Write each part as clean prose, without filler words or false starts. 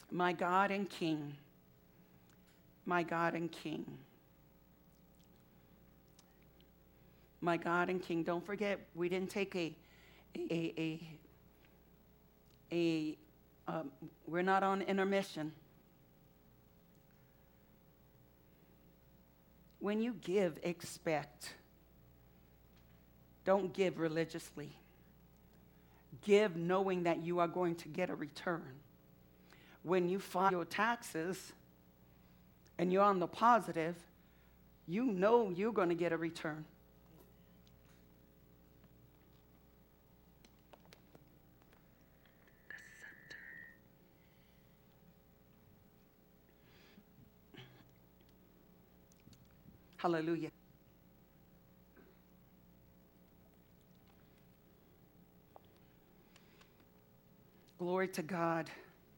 My God and King. My God and King. My God and King. Don't forget, we didn't take we're not on intermission. When you give, expect. Don't give religiously. Give knowing that you are going to get a return. When you file your taxes and you're on the positive, you know you're going to get a return. Hallelujah. Glory to God.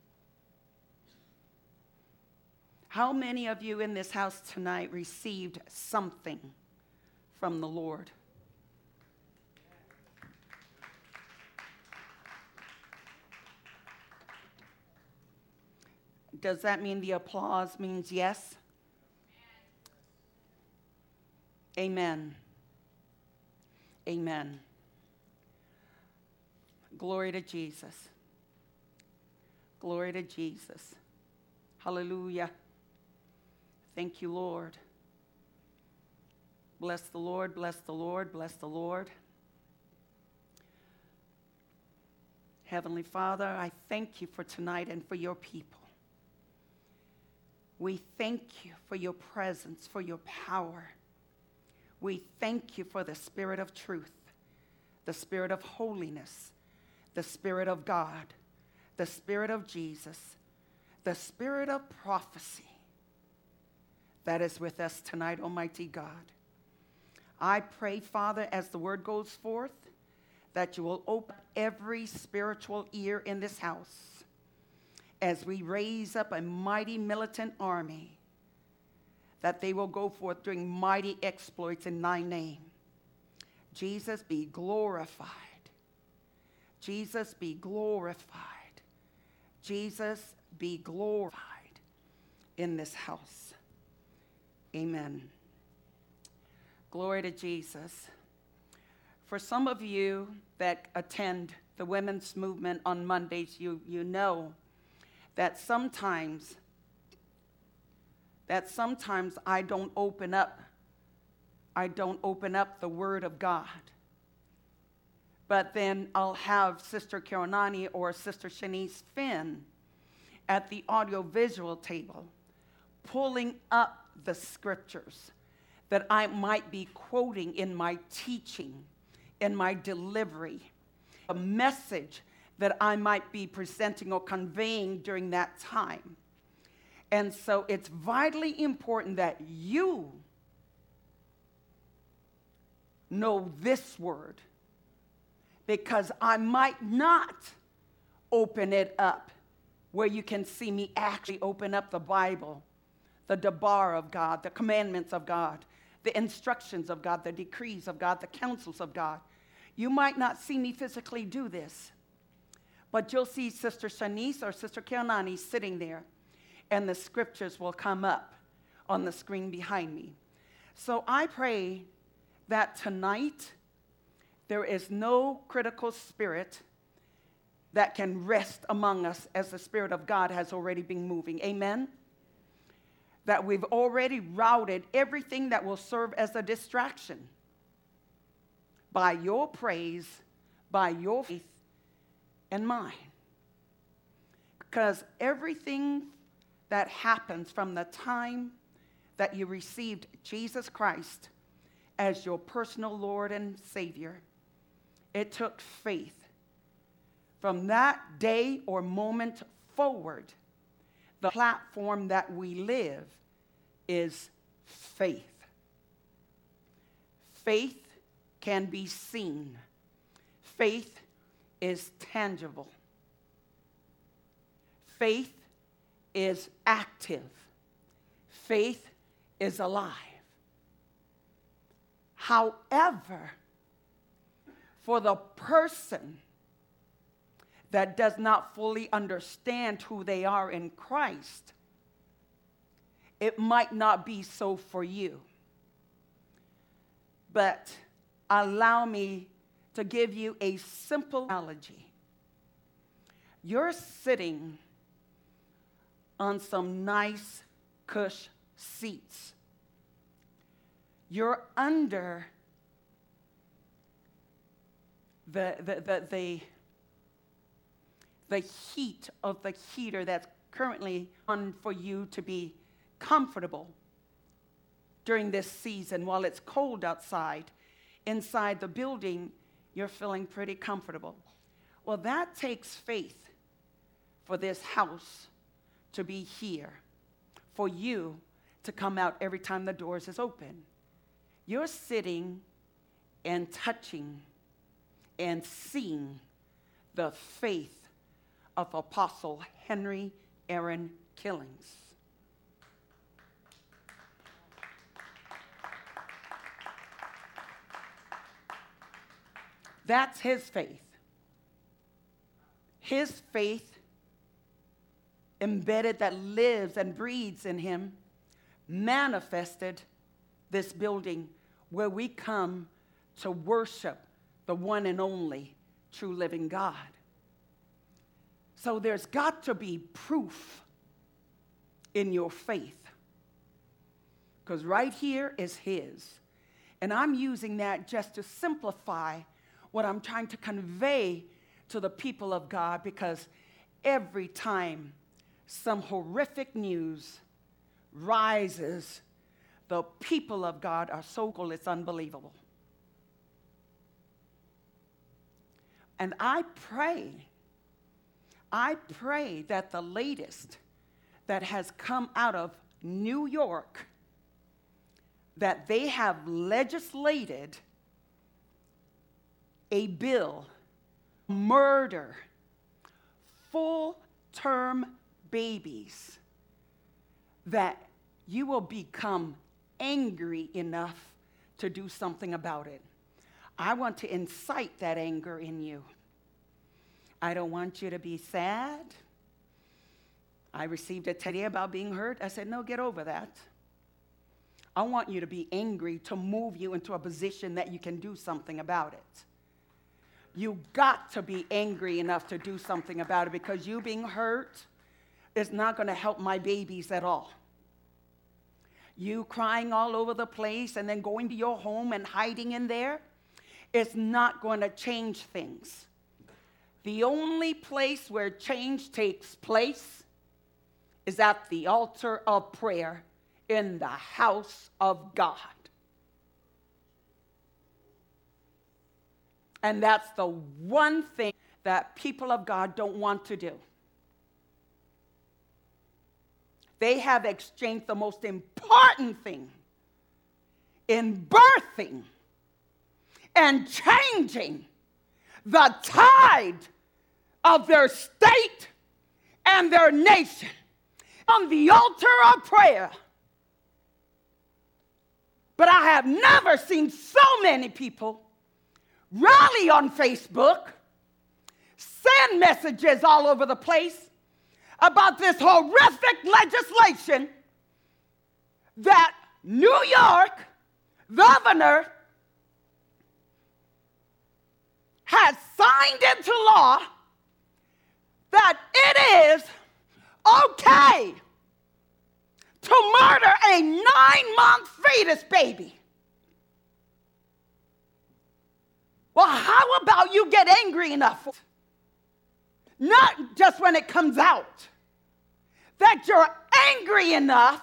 How many of you in this house tonight received something from the Lord? Does that mean the applause means yes? Amen. Amen. Glory to Jesus. Glory to Jesus. Hallelujah. Thank you, Lord. Bless the Lord, bless the Lord, bless the Lord. Heavenly Father, I thank you for tonight and for your people. We thank you for your presence, for your power. We thank you for the Spirit of truth, the Spirit of holiness, the Spirit of God, the Spirit of Jesus, the Spirit of prophecy that is with us tonight, Almighty God. I pray, Father, as the word goes forth, that you will open every spiritual ear in this house as we raise up a mighty militant army, that they will go forth doing mighty exploits in thy name. Jesus, be glorified. Jesus, be glorified. Jesus, be glorified in this house. Amen. Glory to Jesus. For some of you that attend the women's movement on Mondays, you know that sometimes I don't open up the Word of God. But then I'll have Sister Karonani or Sister Shanice Finn at the audiovisual table pulling up the scriptures that I might be quoting in my teaching, in my delivery, a message that I might be presenting or conveying during that time. And so it's vitally important that you know this word, because I might not open it up where you can see me actually open up the Bible, the Debar of God, the commandments of God, the instructions of God, the decrees of God, the counsels of God. You might not see me physically do this, but you'll see Sister Shanice or Sister Karonani sitting there, and the scriptures will come up on the screen behind me. So I pray that tonight there is no critical spirit that can rest among us as the Spirit of God has already been moving. Amen? That we've already routed everything that will serve as a distraction by your praise, by your faith, and mine. Because everything that happens from the time that you received Jesus Christ as your personal Lord and Savior, it took faith. From that day or moment forward, the platform that we live is faith. Faith can be seen. Faith is tangible. Faith is active. Faith is alive. However, for the person that does not fully understand who they are in Christ, it might not be so for you. But allow me to give you a simple analogy. You're sitting on some nice cush seats. You're under the heat of the heater that's currently on for you to be comfortable during this season while it's cold outside. Inside the building, you're feeling pretty comfortable. Well, that takes faith for this house to be here, for you to come out every time the doors is open. You're sitting and touching and seeing the faith of Apostle Henry Aaron Killings. That's his faith. His faith embedded that lives and breathes in him manifested this building where we come to worship the one and only true living God. So there's got to be proof in your faith, because right here is his. And I'm using that just to simplify what I'm trying to convey to the people of God, because every time some horrific news rises, the people of God are so cold, it's unbelievable. And I pray that the latest that has come out of New York, that they have legislated a bill, murder full-term babies, that you will become angry enough to do something about it. I want to incite that anger in you. I don't want you to be sad. I received a today about being hurt. I said, no, get over that. I want you to be angry to move you into a position that you can do something about it. You got to be angry enough to do something about it, because you being hurt is not going to help my babies at all. You crying all over the place and then going to your home and hiding in there is not going to change things. The only place where change takes place is at the altar of prayer in the house of God. And that's the one thing that people of God don't want to do. They have exchanged the most important thing in birthing and changing the tide of their state and their nation on the altar of prayer. But I have never seen so many people rally on Facebook, send messages all over the place about this horrific legislation that New York governor has signed into law, that it is okay to murder a 9-month fetus baby. Well, how about you get angry enough, not just when it comes out, that you're angry enough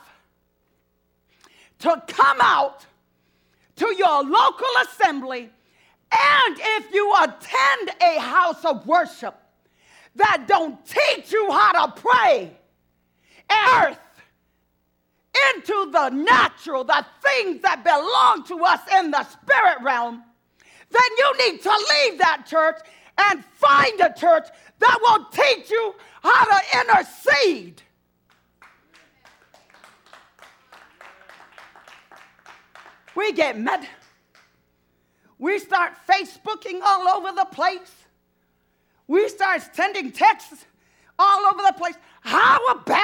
to come out to your local assembly, and if you attend a house of worship that don't teach you how to pray earth into the natural, the things that belong to us in the spirit realm, then you need to leave that church and find a church that will teach you how to intercede. We get mad. We start Facebooking all over the place. We start are sending texts all over the place. How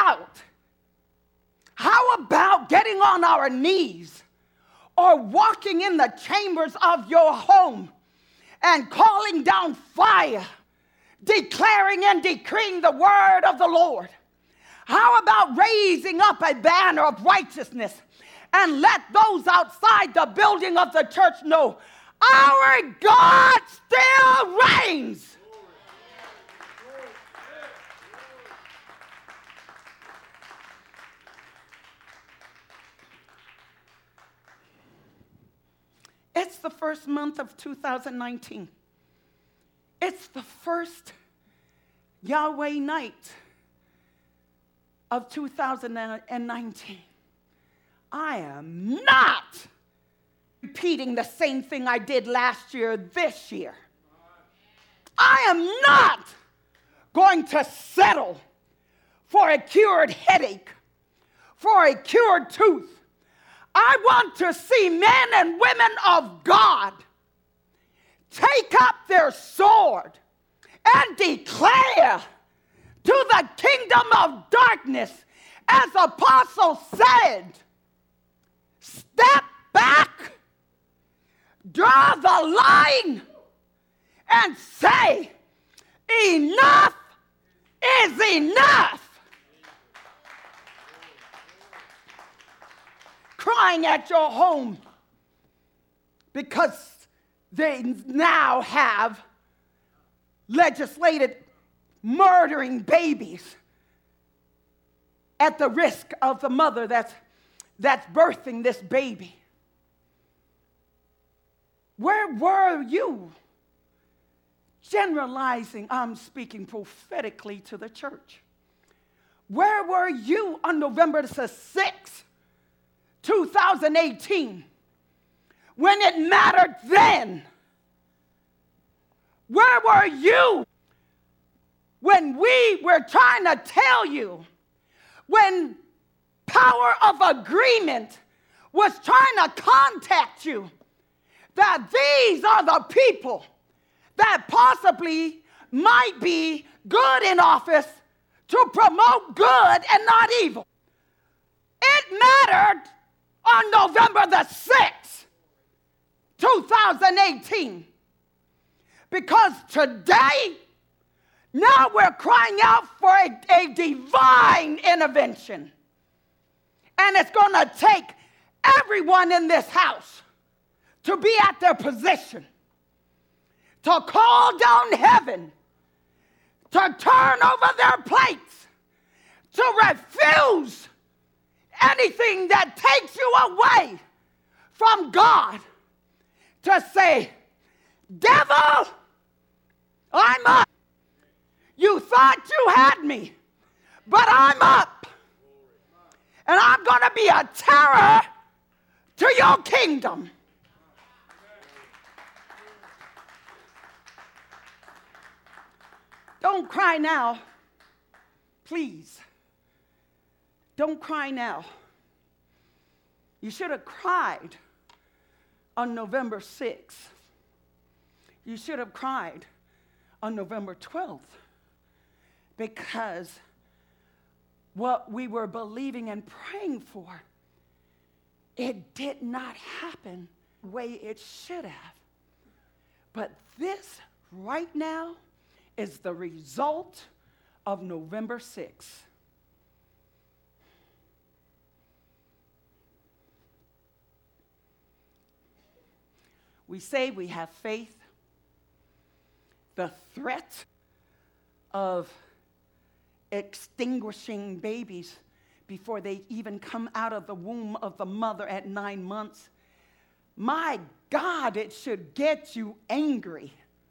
about getting on our knees or walking in the chambers of your home and calling down fire, declaring and decreeing the word of the Lord? How about raising up a banner of righteousness and let those outside the building of the church know our God still reigns? It's the first month of 2019. It's the first Yahweh night of 2019. I am not repeating the same thing I did last year this year. I am not going to settle for a cured headache, for a cured tooth. I want to see men and women of God take up their sword and declare to the kingdom of darkness, as Apostle said, step back, draw the line, and say, enough is enough. Crying at your home because they now have legislated murdering babies at the risk of the mother that's birthing this baby. Where were you? Generalizing, I'm speaking prophetically to the church. Where were you on November the 6th, 2018, when it mattered then? Where were you when we were trying to tell you, when power of agreement was trying to contact you, that these are the people that possibly might be good in office to promote good and not evil? It mattered on November the 6th, 2018. Because today, now we're crying out for a divine intervention. And it's going to take everyone in this house to be at their position, to call down heaven, to turn over their plates, to refuse anything that takes you away from God, to say, devil, I'm up. You thought you had me, but I'm up. And I'm going to be a terror to your kingdom. Don't cry now. Please. Don't cry now. You should have cried on November 6th. You should have cried on November 12th, because what we were believing and praying for, it did not happen the way it should have. But this right now is the result of November 6th. We say we have faith. The threat of extinguishing babies before they even come out of the womb of the mother at 9 months, my God, it should get you angry.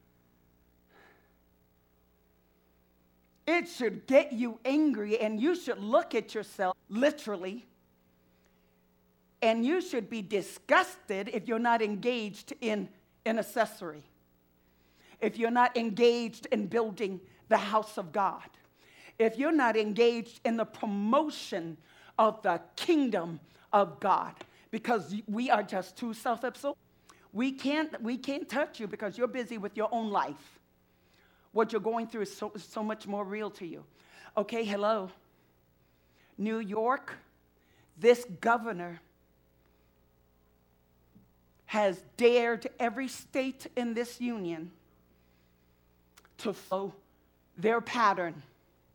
It should get you angry, and you should look at yourself literally, and you should be disgusted if you're not engaged in intercessory, if you're not engaged in building the house of God, if you're not engaged in the promotion of the kingdom of God, because we are just too self-absorbed. We can't touch you because you're busy with your own life. What you're going through is so much more real to you. Okay, hello. New York, this governor has dared every state in this union to follow their pattern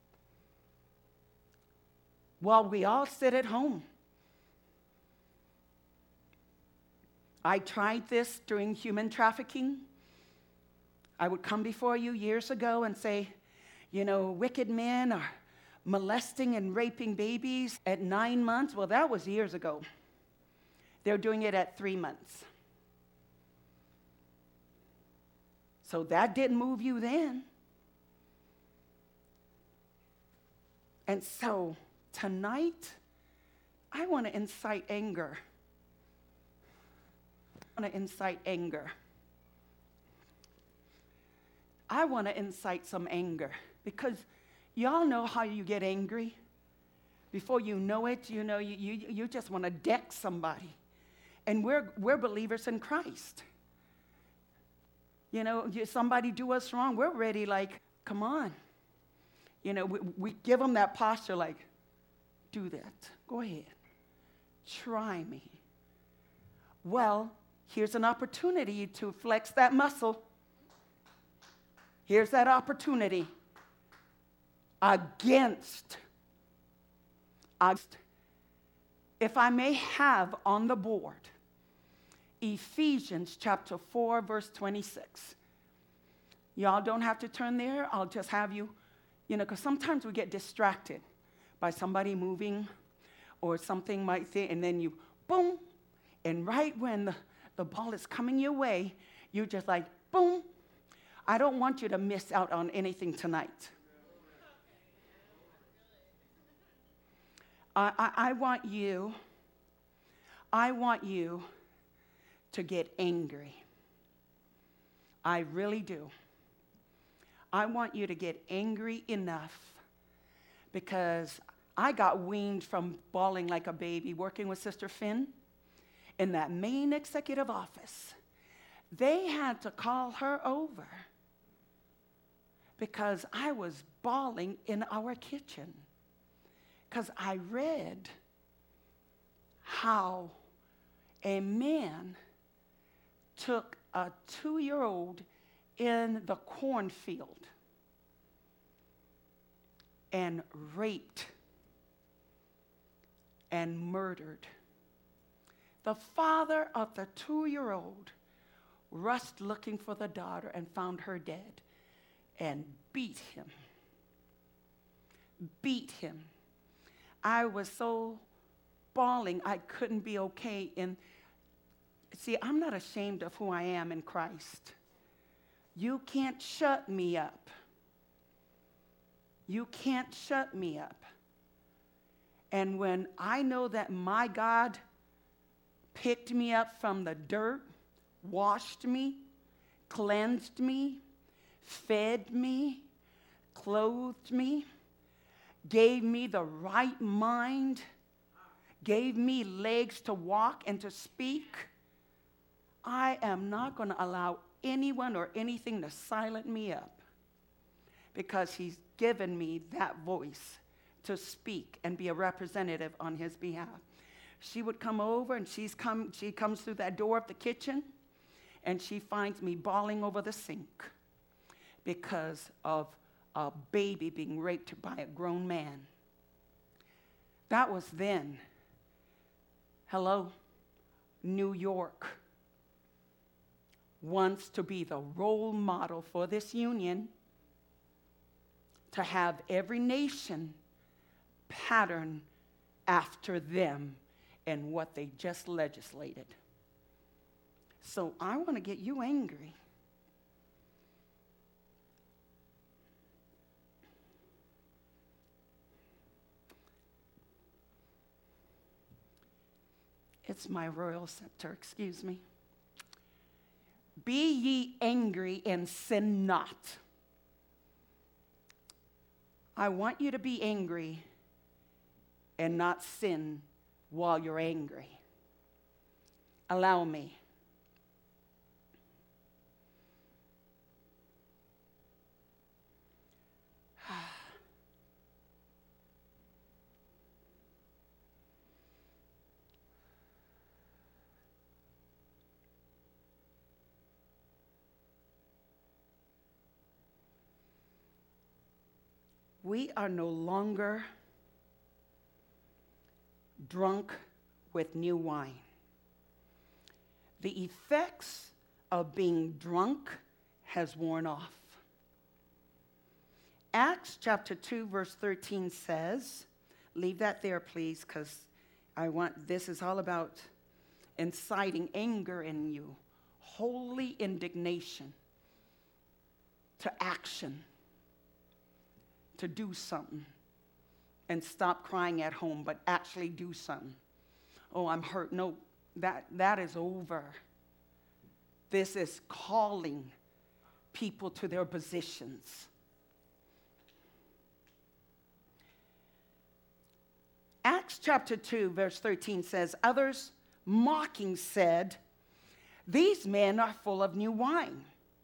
while we all sit at home. I tried this during human trafficking. I would come before you years ago and say, wicked men are molesting and raping babies at 9 months. Well, that was years ago. They're doing it at 3 months. So that didn't move you then. And so tonight, I want to incite anger. I want to incite some anger, because y'all know how you get angry. Before you know it, you just want to deck somebody. And we're believers in Christ. Somebody do us wrong, we're ready, like, come on. We give them that posture, like, do that. Go ahead. Try me. Well, here's an opportunity to flex that muscle. Here's that opportunity against. If I may have on the board, Ephesians chapter 4, verse 26. Y'all don't have to turn there. I'll just have you, because sometimes we get distracted by somebody moving or something might say, and then you, boom, and right when the ball is coming your way, you're just like, boom. I don't want you to miss out on anything tonight. I want you to get angry. I really do. I want you to get angry enough, because I got weaned from bawling like a baby working with Sister Finn in that main executive office. They had to call her over because I was bawling in our kitchen, because I read how a man took a 2-year-old in the cornfield and raped and murdered. The father of the 2-year-old rushed looking for the daughter and found her dead and beat him. I was so bawling I couldn't be okay. See, I'm not ashamed of who I am in Christ. You can't shut me up. You can't shut me up. And when I know that my God picked me up from the dirt, washed me, cleansed me, fed me, clothed me, gave me the right mind, gave me legs to walk and to speak, I am not going to allow anyone or anything to silence me up, because he's given me that voice to speak and be a representative on his behalf. She would come over, and she comes through that door of the kitchen, and she finds me bawling over the sink because of a baby being raped by a grown man. That was then. Hello, New York wants to be the role model for this union, to have every nation pattern after them and what they just legislated. So I want to get you angry. It's my royal scepter, excuse me. Be ye angry and sin not. I want you to be angry and not sin while you're angry. Allow me. We are no longer drunk with new wine. The effects of being drunk has worn off. Acts chapter 2, verse 13 says, leave that there, please, because this is all about inciting anger in you, holy indignation to action, to do something, and stop crying at home, but actually do something. Oh, I'm hurt. No, that is over. This is calling people to their positions. Acts chapter 2, verse 13 says, others mocking said, these men are full of new wine.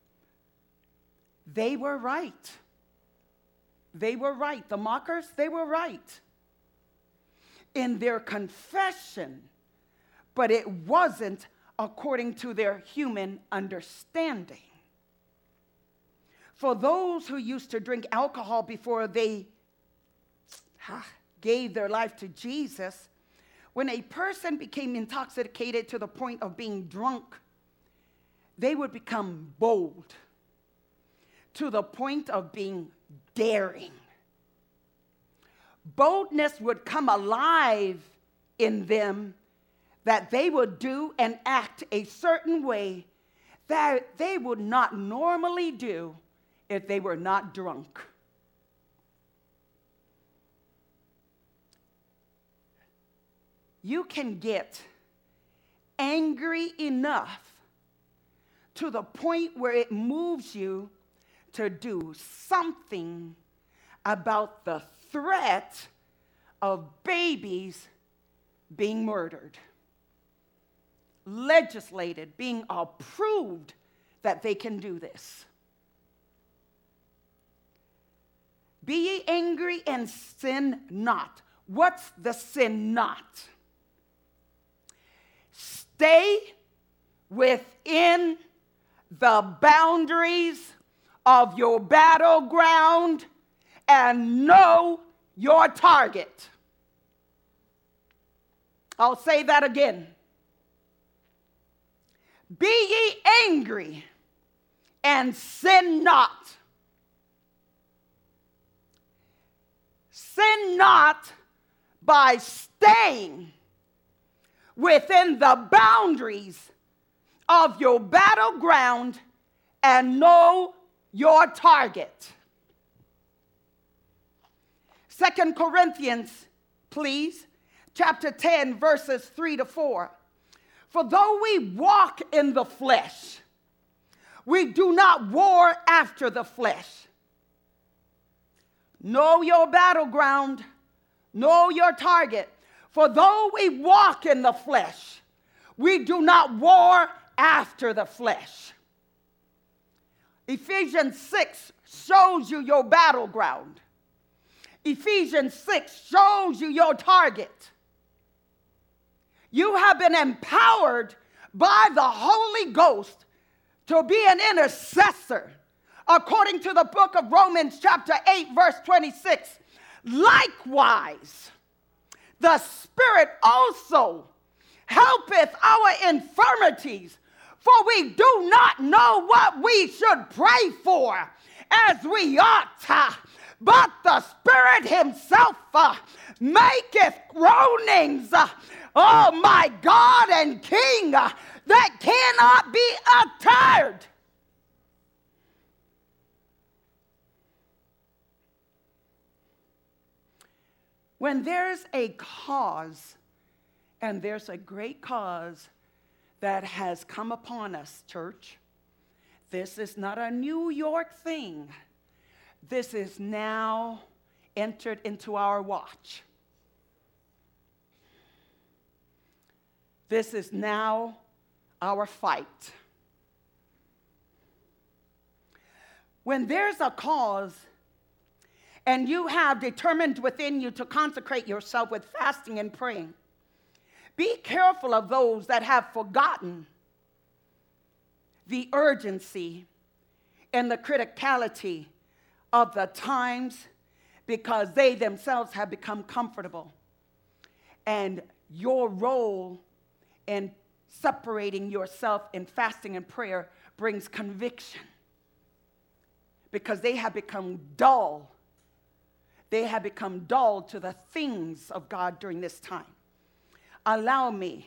They were right. They were right. The mockers, they were right in their confession, but it wasn't according to their human understanding. For those who used to drink alcohol before they gave their life to Jesus, when a person became intoxicated to the point of being drunk, they would become bold to the point of being daring. Boldness would come alive in them, that they would do and act a certain way that they would not normally do if they were not drunk. You can get angry enough to the point where it moves you to do something about the threat of babies being murdered, legislated, being approved that they can do this. Be ye angry and sin not. What's the sin not? Stay within the boundaries of your battleground and know your target. I'll say that again. Be ye angry and sin not. Sin not by staying within the boundaries of your battleground and know your target. 2 Corinthians, please, chapter 10, verses 3 to 4. For though we walk in the flesh, we do not war after the flesh. Know your battleground, know your target. For though we walk in the flesh, we do not war after the flesh. Ephesians 6 shows you your battleground. Ephesians 6 shows you your target. You have been empowered by the Holy Ghost to be an intercessor. According to the book of Romans chapter 8, verse 26, likewise, the Spirit also helpeth our infirmities, for we do not know what we should pray for as we ought, but the Spirit himself maketh groanings, oh my God and King, that cannot be uttered. When there's a cause, and there's a great cause that has come upon us, church, this is not a New York thing. This is now entered into our watch. This is now our fight. When there's a cause, and you have determined within you to consecrate yourself with fasting and praying, be careful of those that have forgotten the urgency and the criticality of the times because they themselves have become comfortable. And your role in separating yourself in fasting and prayer brings conviction, because they have become dull. They have become dull to the things of God during this time. Allow me.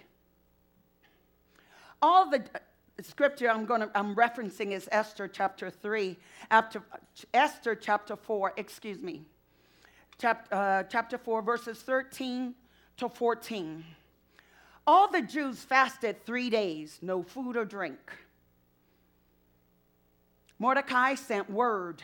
All the scripture I'm referencing is Esther chapter 3, Esther chapter 4, chapter 4, verses 13 to 14. All the Jews fasted 3 days, no food or drink. Mordecai sent word.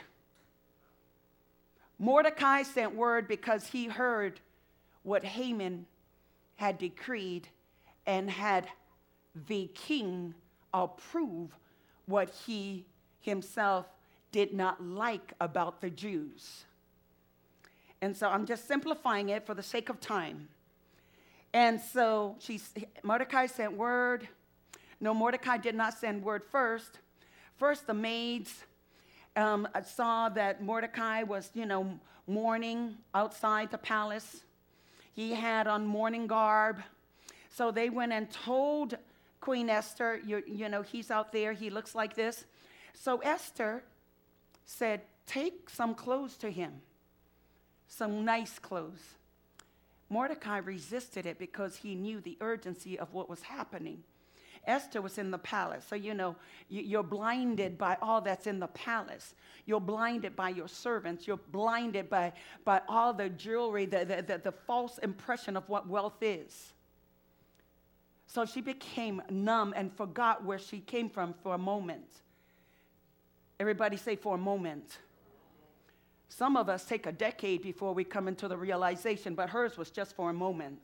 Mordecai sent word because he heard what Haman had decreed and had the king approve what he himself did not like about the Jews. And so I'm just simplifying it for the sake of time. And so Mordecai sent word. No, Mordecai did not send word first. First, the maids saw that Mordecai was, mourning outside the palace. He had on mourning garb. So they went and told Queen Esther, he's out there, he looks like this. So Esther said, take some clothes to him, some nice clothes. Mordecai resisted it because he knew the urgency of what was happening. Esther was in the palace, so you're blinded by all that's in the palace. You're blinded by your servants. You're blinded by all the jewelry, the false impression of what wealth is. So she became numb and forgot where she came from for a moment. Everybody say, for a moment. Some of us take a decade before we come into the realization, but hers was just for a moment.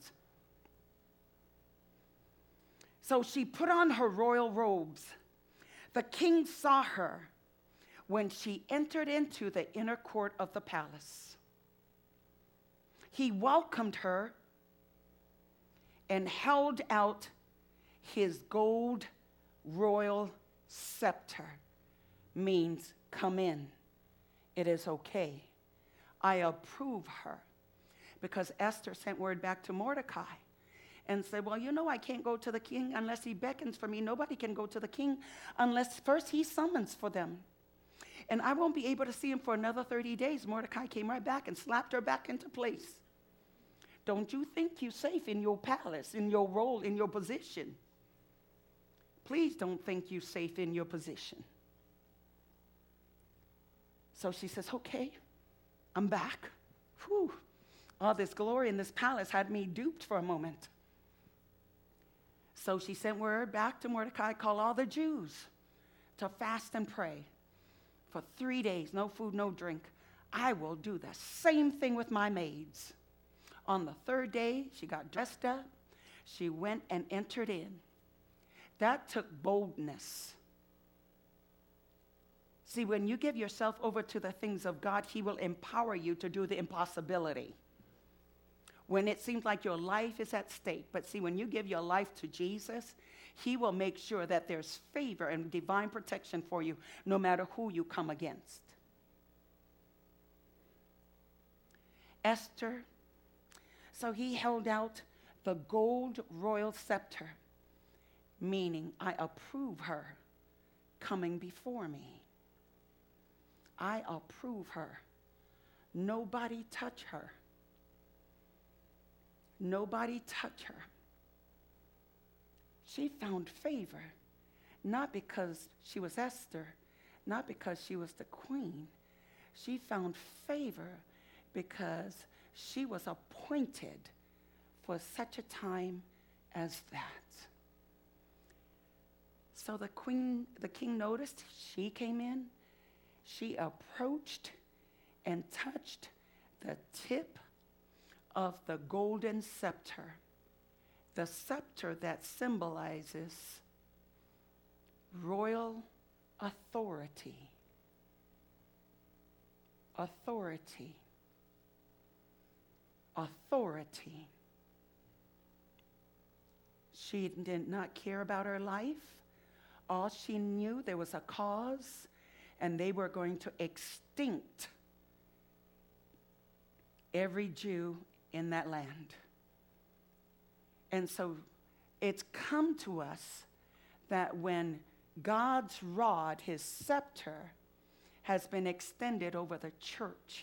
So she put on her royal robes. The king saw her when she entered into the inner court of the palace. He welcomed her and held out his gold royal scepter. Means come in. It is okay. I approve her. Because Esther sent word back to Mordecai and said, well, I can't go to the king unless he beckons for me. Nobody can go to the king unless first he summons for them. And I won't be able to see him for another 30 days. Mordecai came right back and slapped her back into place. Don't you think you're safe in your palace, in your role, in your position? Please don't think you're safe in your position. So she says, okay, I'm back. Whew. All this glory in this palace had me duped for a moment. So she sent word back to Mordecai, call all the Jews to fast and pray for 3 days, no food, no drink. I will do the same thing with my maids. On the third day, she got dressed up. She went and entered in. That took boldness. See, when you give yourself over to the things of God, he will empower you to do the impossibility. When it seems like your life is at stake. But see, when you give your life to Jesus, he will make sure that there's favor and divine protection for you, no matter who you come against. Esther, so he held out the gold royal scepter, meaning I approve her coming before me. I approve her. Nobody touch her. Nobody touch her. She found favor, not because she was Esther, not because she was the queen. She found favor because she was appointed for such a time as that. So the king noticed, she came in. She approached and touched the tip of the golden scepter, the scepter that symbolizes royal authority. Authority. Authority. She did not care about her life. All she knew, there was a cause, and they were going to extinct every Jew in that land. And so it's come to us that when God's rod, his scepter, has been extended over the church,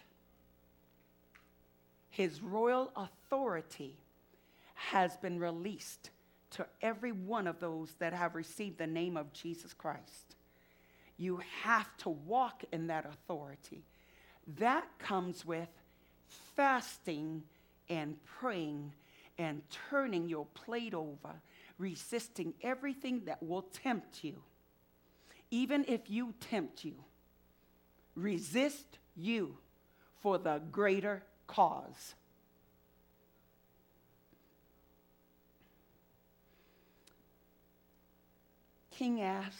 his royal authority has been released to every one of those that have received the name of Jesus Christ. You have to walk in that authority. That comes with fasting and praying and turning your plate over, resisting everything that will tempt you. Even if you tempt you, resist you for the greater cause. The king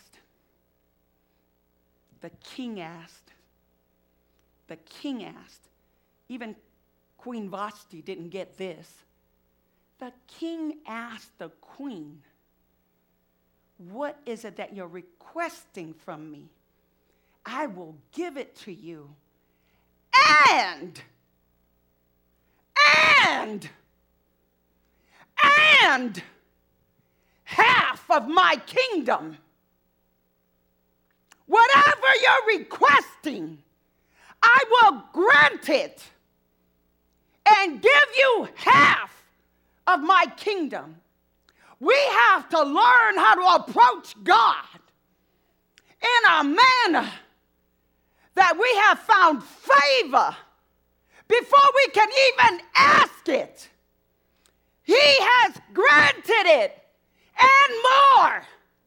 asked, even Queen Vashti didn't get this. The king asked the queen, what is it that you're requesting from me? I will give it to you. And half of my kingdom. Whatever you're requesting, I will grant it and give you half of my kingdom. We have to learn how to approach God in a manner that we have found favor before we can even ask it. He has granted it and more.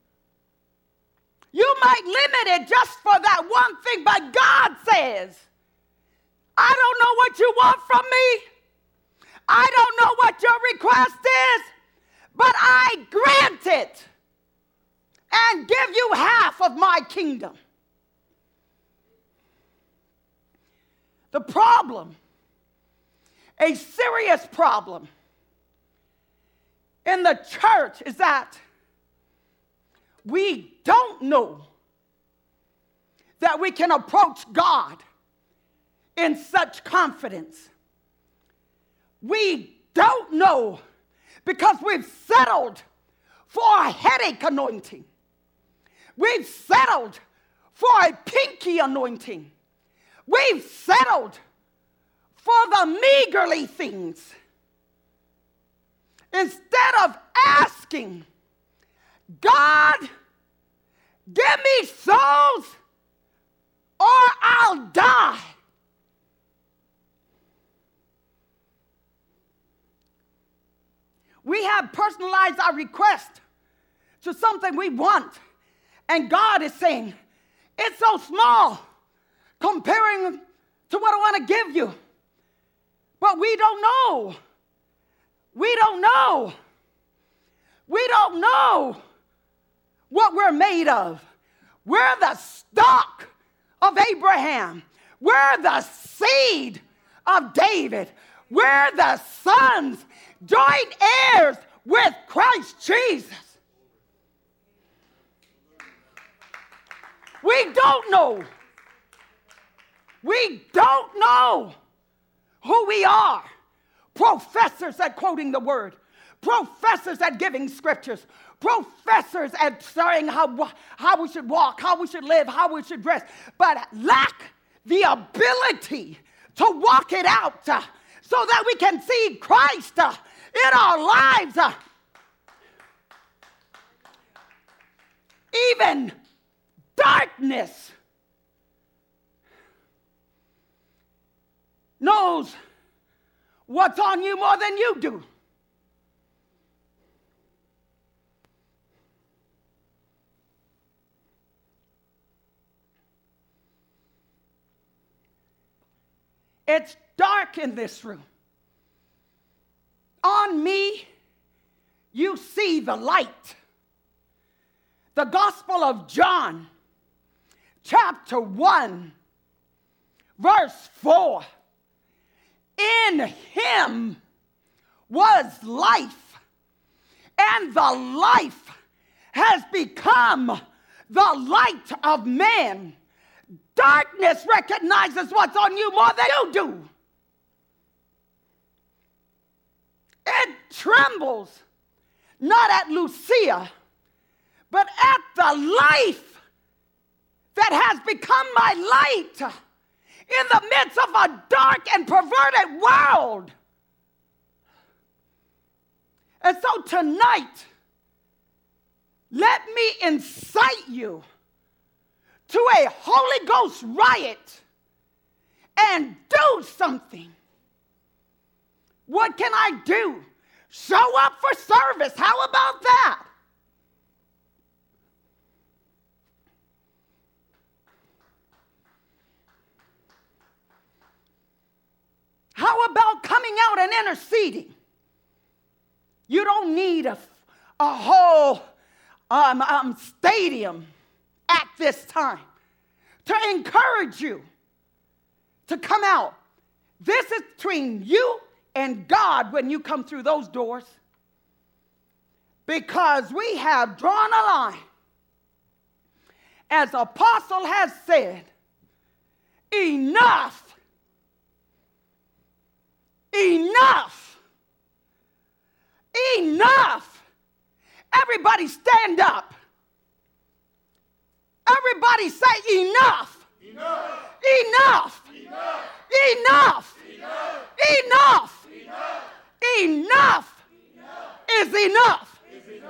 You might limit it just for that one thing, but God says, I don't know what you want from me. I don't know what your request is, but I grant it and give you half of my kingdom. The problem, a serious problem in the church, is that we don't know that we can approach God in such confidence. We don't know because we've settled for a headache anointing. We've settled for a pinky anointing. We've settled for the meagerly things. Instead of asking, God, give me souls or I'll die. We have personalized our request to something we want. And God is saying, it's so small comparing to what I want to give you. But we don't know. We don't know. We don't know what we're made of. We're the stock of Abraham. We're the seed of David. We're the sons, joint heirs with Christ Jesus. We don't know. We don't know who we are. Professors at quoting the word, professors at giving scriptures, professors at saying how we should walk, how we should live, how we should dress, but lack the ability to walk it out so that we can see Christ in our lives. Even darkness knows what's on you more than you do. It's dark in this room. On me, you see the light. The Gospel of John, chapter 1, verse 4. In him was life, and the life has become the light of man. Darkness recognizes what's on you more than you do. It trembles, not at Lucia, but at the life that has become my light in the midst of a dark and perverted world. And so tonight, let me incite you to a Holy Ghost riot and do something. What can I do? Show up for service. How about that? How about coming out and interceding? You don't need a whole stadium at this time to encourage you to come out. This is between you and God when you come through those doors, because we have drawn a line. As Apostle has said, enough. Enough. Enough. Everybody stand up. Everybody say enough. Enough. Enough. Enough. Enough. Enough. Enough is enough.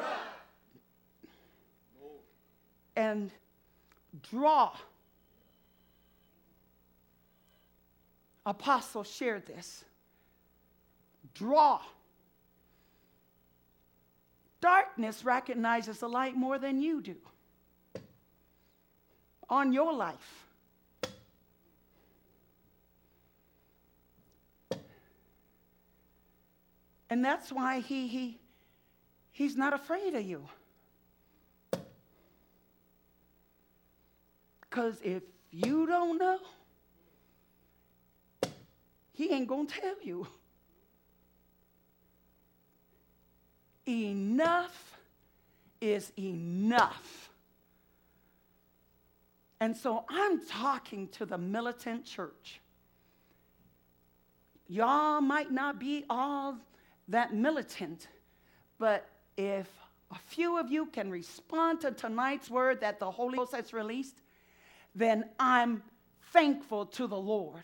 And draw. Apostle shared this. Draw. Darkness recognizes the light more than you do on your life. And that's why he's not afraid of you. Because if you don't know, he ain't going to tell you. Enough is enough. And so I'm talking to the militant church. Y'all might not be all that militant, but if a few of you can respond to tonight's word that the Holy Ghost has released, then I'm thankful to the Lord.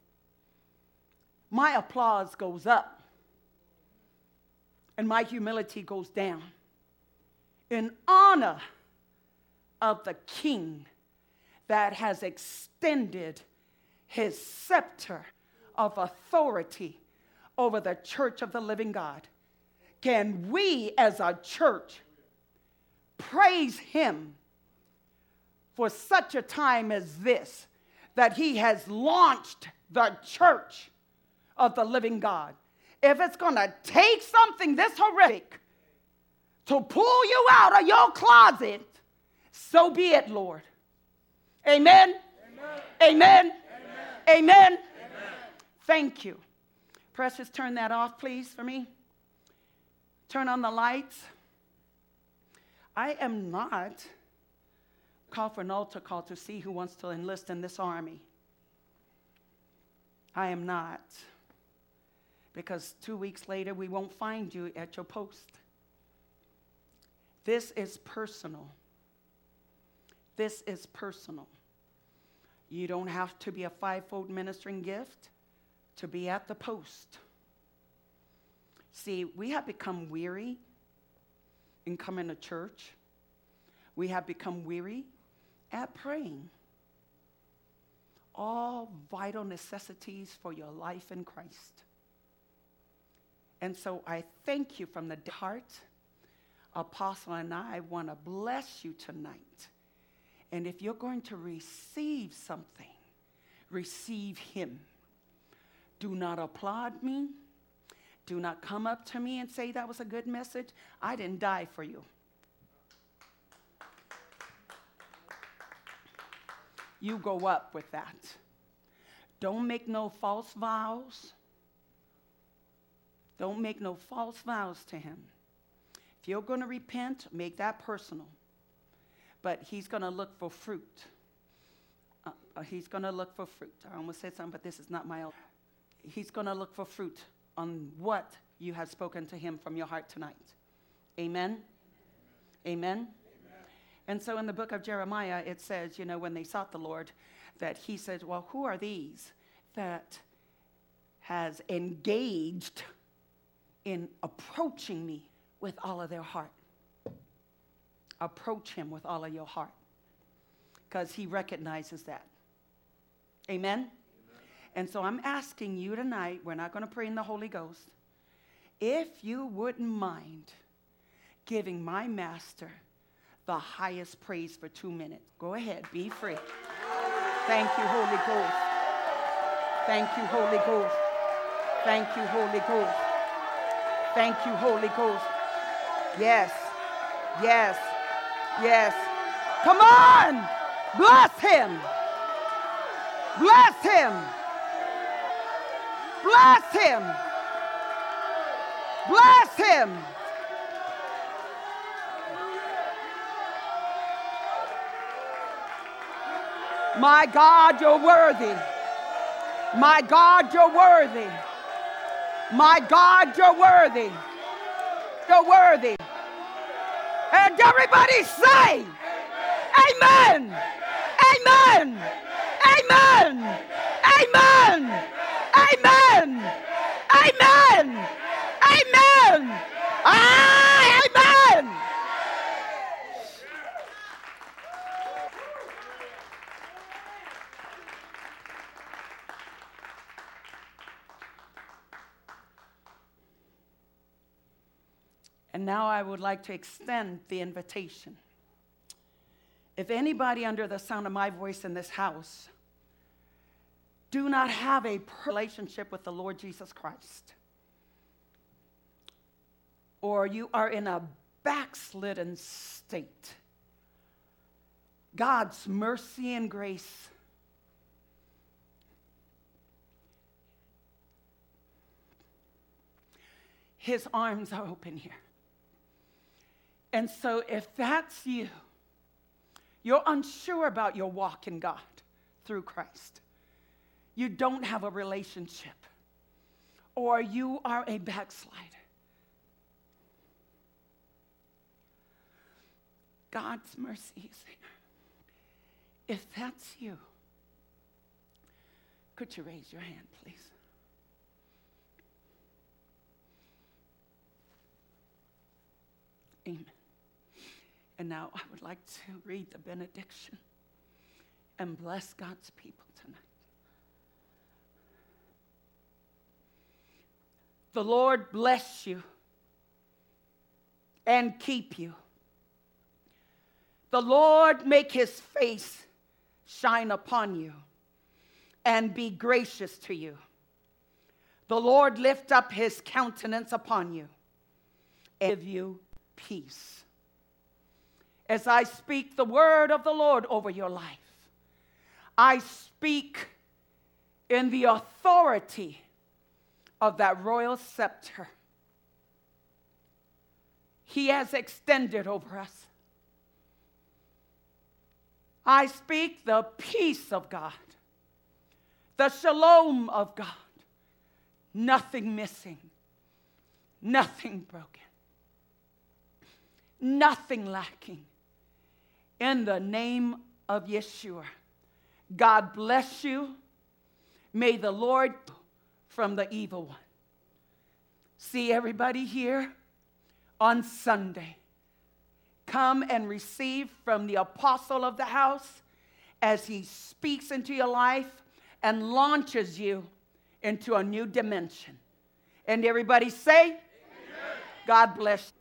My applause goes up and my humility goes down in honor of the King that has extended his scepter of authority over the church of the living God. Can we as a church praise him for such a time as this, that he has launched the church of the living God? If it's going to take something this horrific to pull you out of your closet, so be it, Lord. Amen. Amen. Amen. Amen. Thank you. Precious, turn that off, please, for me. Turn on the lights. I am not called for an altar call to see who wants to enlist in this army. I am not. Because 2 weeks later, we won't find you at your post. This is personal. This is personal. You don't have to be a fivefold ministering gift to be at the post. See, we have become weary in coming to church. We have become weary at praying. All vital necessities for your life in Christ. And so I thank you from the heart. Apostle and I want to bless you tonight. And if you're going to receive something, receive him. Do not applaud me. Do not come up to me and say that was a good message. I didn't die for you. You go up with that. Don't make no false vows. Don't make no false vows to him. If you're going to repent, make that personal. But he's going to look for fruit. He's going to look for fruit. I almost said something, but this is not my own. He's going to look for fruit on what you have spoken to him from your heart tonight. Amen? Amen? And so in the book of Jeremiah, it says, when they sought the Lord, that he said, well, who are these that has engaged in approaching me with all of their heart? Approach him with all of your heart, because he recognizes that. Amen? And so I'm asking you tonight, we're not going to pray in the Holy Ghost, if you wouldn't mind giving my master the highest praise for 2 minutes. Go ahead, be free. Thank you, Holy Ghost. Thank you, Holy Ghost. Thank you, Holy Ghost. Thank you, Holy Ghost. Yes, yes, yes. Come on! Bless him! Bless him! Bless him! Bless him! My God, you're worthy. My God, you're worthy. My God, you're worthy. You're worthy. And everybody say, Amen. Amen. Amen. Amen. Amen. Amen. Amen. Amen. And now I would like to extend the invitation. If anybody under the sound of my voice in this house do not have a relationship with the Lord Jesus Christ, or you are in a backslidden state, God's mercy and grace his arms are open here. And so if that's you, you're unsure about your walk in God through Christ, you don't have a relationship, or you are a backslider, God's mercy is here. If that's you, could you raise your hand, please? Amen. And now I would like to read the benediction and bless God's people tonight. The Lord bless you and keep you. The Lord make his face shine upon you and be gracious to you. The Lord lift up his countenance upon you and give you peace. As I speak the word of the Lord over your life, I speak in the authority of that royal scepter he has extended over us. I speak the peace of God, the shalom of God, nothing missing, nothing broken, nothing lacking. In the name of Yeshua, God bless you. May the Lord from the evil one. See everybody here on Sunday. Come and receive from the apostle of the house as he speaks into your life and launches you into a new dimension. And everybody say, Amen. God bless you.